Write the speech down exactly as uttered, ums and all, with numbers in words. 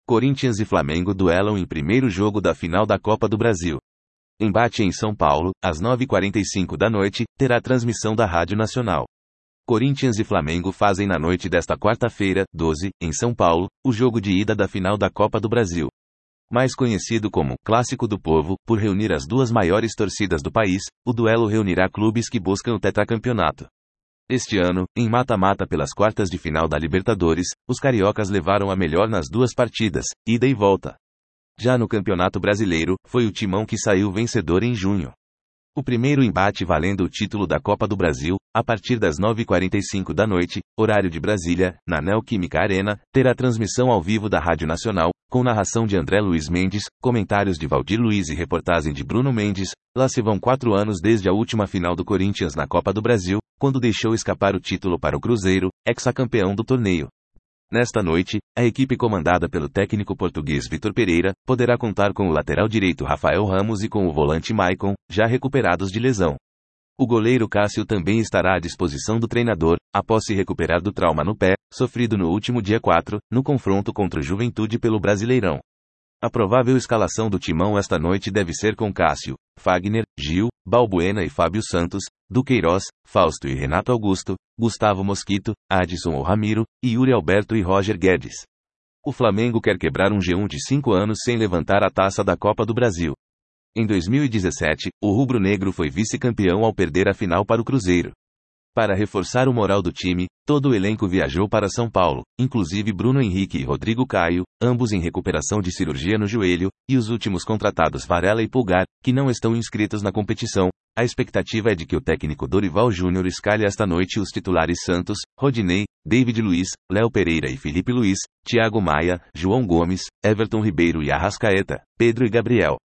Corinthians e Flamengo duelam em primeiro jogo da final da Copa do Brasil. Embate em São Paulo, às nove e quarenta e cinco da noite, terá transmissão da Rádio Nacional. Corinthians e Flamengo fazem na noite desta quarta-feira, doze, em São Paulo, o jogo de ida da final da Copa do Brasil. Mais conhecido como Clássico do Povo, por reunir as duas maiores torcidas do país, o duelo reunirá clubes que buscam o tetracampeonato. Este ano, em mata-mata pelas quartas de final da Libertadores, os cariocas levaram a melhor nas duas partidas, ida e volta. Já no Campeonato Brasileiro, foi o Timão que saiu vencedor em junho. O primeiro embate valendo o título da Copa do Brasil, a partir das nove e quarenta e cinco da noite, horário de Brasília, na Neoquímica Arena, terá transmissão ao vivo da Rádio Nacional, com narração de André Luiz Mendes, comentários de Valdir Luiz e reportagem de Bruno Mendes. Lá se vão quatro anos desde a última final do Corinthians na Copa do Brasil, quando deixou escapar o título para o Cruzeiro, ex-campeão do torneio. Nesta noite, a equipe comandada pelo técnico português Vitor Pereira, poderá contar com o lateral direito Rafael Ramos e com o volante Maicon, já recuperados de lesão. O goleiro Cássio também estará à disposição do treinador, após se recuperar do trauma no pé, sofrido no último dia quatro, no confronto contra o Juventude pelo Brasileirão. A provável escalação do Timão esta noite deve ser com Cássio, Fagner, Gil, Balbuena e Fábio Santos, Duqueiroz, Fausto e Renato Augusto, Gustavo Mosquito, Adson ou Ramiro, e Yuri Alberto e Roger Guedes. O Flamengo quer quebrar um jejum de cinco anos sem levantar a taça da Copa do Brasil. Em dois mil e dezessete, o rubro-negro foi vice-campeão ao perder a final para o Cruzeiro. Para reforçar o moral do time, todo o elenco viajou para São Paulo, inclusive Bruno Henrique e Rodrigo Caio, ambos em recuperação de cirurgia no joelho, e os últimos contratados Varela e Pulgar, que não estão inscritos na competição. A expectativa é de que o técnico Dorival Júnior escalhe esta noite os titulares Santos, Rodinei, David Luiz, Léo Pereira e Felipe Luiz, Thiago Maia, João Gomes, Everton Ribeiro e Arrascaeta, Pedro e Gabriel.